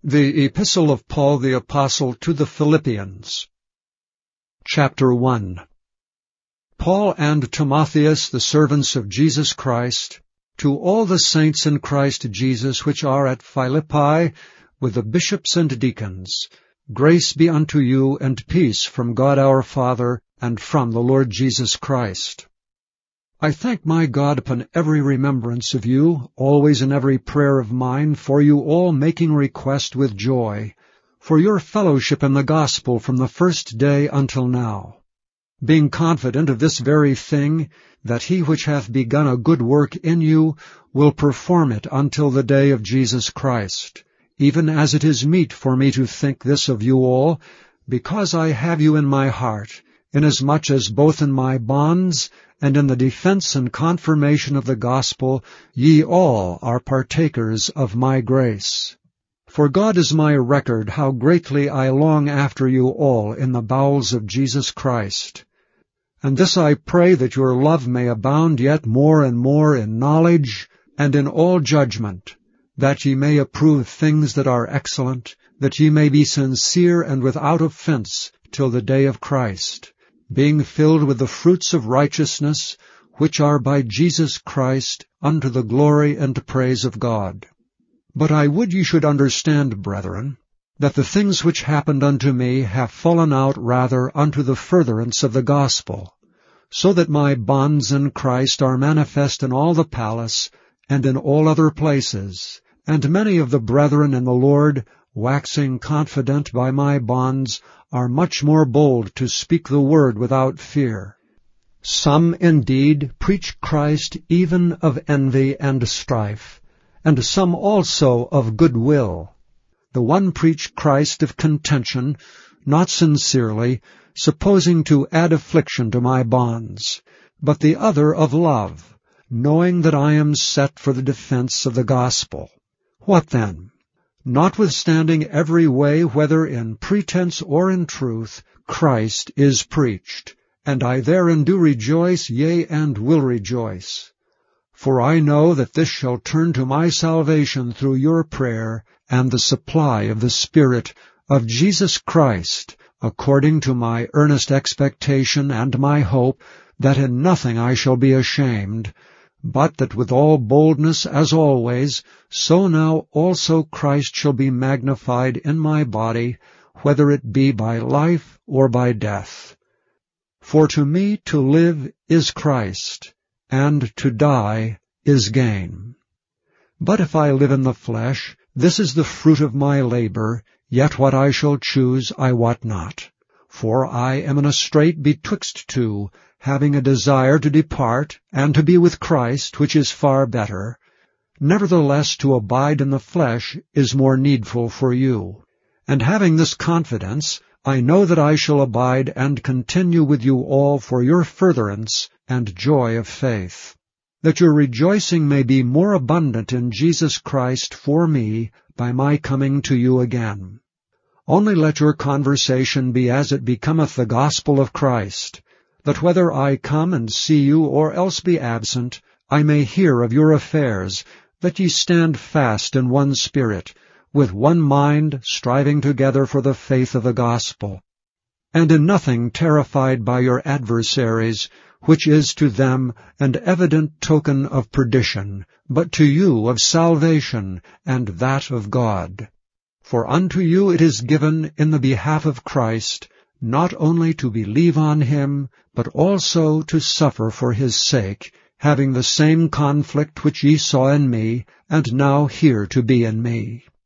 The Epistle of Paul the Apostle to the Philippians. Chapter 1. Paul and Timotheus, the servants of Jesus Christ, to all the saints in Christ Jesus which are at Philippi, with the bishops and deacons, grace be unto you and peace from God our Father and from the Lord Jesus Christ. I thank my God upon every remembrance of you, always in every prayer of mine, for you all making request with joy, for your fellowship in the gospel from the first day until now, being confident of this very thing, that he which hath begun a good work in you will perform it until the day of Jesus Christ, even as it is meet for me to think this of you all, because I have you in my heart, inasmuch as both in my bonds and in the defense and confirmation of the gospel ye all are partakers of my grace. For God is my record how greatly I long after you all in the bowels of Jesus Christ. And this I pray, that your love may abound yet more and more in knowledge and in all judgment, that ye may approve things that are excellent, that ye may be sincere and without offense till the day of Christ, being filled with the fruits of righteousness, which are by Jesus Christ, unto the glory and praise of God. But I would ye should understand, brethren, that the things which happened unto me have fallen out rather unto the furtherance of the gospel, so that my bonds in Christ are manifest in all the palace and in all other places, and many of the brethren in the Lord, waxing confident by my bonds, are much more bold to speak the word without fear. Some indeed preach Christ even of envy and strife, and some also of good will. The one preach Christ of contention, not sincerely, supposing to add affliction to my bonds, but the other of love, knowing that I am set for the defense of the gospel. What then? Notwithstanding every way, whether in pretense or in truth, Christ is preached, and I therein do rejoice, yea, and will rejoice. For I know that this shall turn to my salvation through your prayer and the supply of the Spirit of Jesus Christ, according to my earnest expectation and my hope, that in nothing I shall be ashamed, but that with all boldness as always, so now also Christ shall be magnified in my body, whether it be by life or by death. For to me to live is Christ, and to die is gain. But if I live in the flesh, this is the fruit of my labor, yet what I shall choose I wot not. For I am in a strait betwixt two, having a desire to depart, and to be with Christ, which is far better. Nevertheless, to abide in the flesh is more needful for you. And having this confidence, I know that I shall abide and continue with you all for your furtherance and joy of faith, that your rejoicing may be more abundant in Jesus Christ for me by my coming to you again. Only let your conversation be as it becometh the gospel of Christ, that whether I come and see you or else be absent, I may hear of your affairs, that ye stand fast in one spirit, with one mind, striving together for the faith of the gospel, and in nothing terrified by your adversaries, which is to them an evident token of perdition, but to you of salvation, and that of God. For unto you it is given in the behalf of Christ, not only to believe on him, but also to suffer for his sake, having the same conflict which ye saw in me, and now hear to be in me.